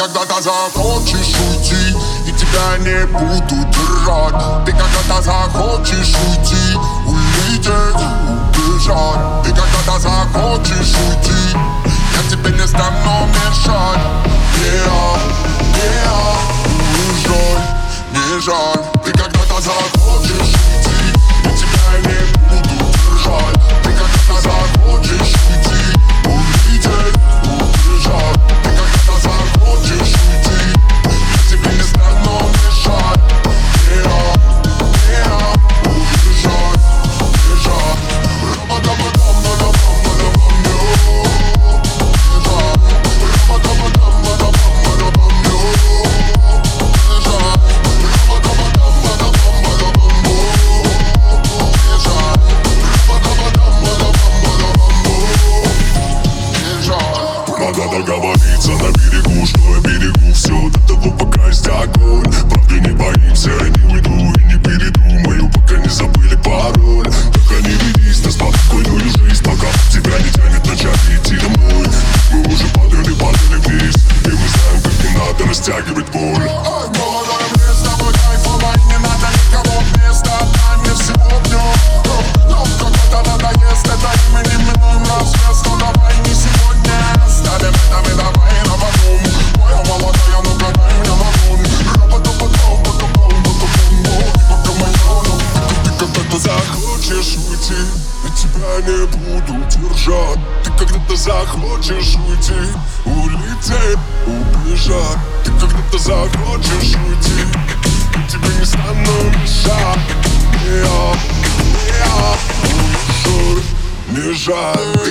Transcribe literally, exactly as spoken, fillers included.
когда-то захочешь уйти, и тебя не буду держать. Ты когда-то захочешь уйти, улететь, убежать. Ты когда-то захочешь уйти, я тебе не стану мешать. Yeah, yeah, уезжай, не жаль. Ты когда-то захочешь уйти, и тебя не буду держать. Ты когда-то захочешь уйти, улететь, убежать. Ты когда-то захочешь уйти, я тебе не стану мешать. Yeah, yeah, уезжай, уезжай. Надо договориться на берегу, что я берегу все до того, пока есть огонь. Правда не боимся, не уйду и не передумаю, пока не забыли пароль. Только не ведись на спокойную жизнь, пока тебя не тянет начать идти домой. Мы уже падали, падали вниз, и мы знаем, как не надо растягивать боль. Молодой, мне с тобой кайфово, и не надо никого вместо, дай мне всего днем. Но когда-то надоест это имени минуем развес, но давай не сегодня. Ставим это мы давай на потом. Моя молодая, ну-ка дай мне вагон. Ропа-топа-том, потом, потом, пока майдану. Ты когда-то захочешь уйти, и тебя не буду держать. Ты когда-то захочешь уйти, улететь, убежать. Ты когда-то захочешь уйти, и тебе не стану мешать. Я, я, уезжай, не жаль.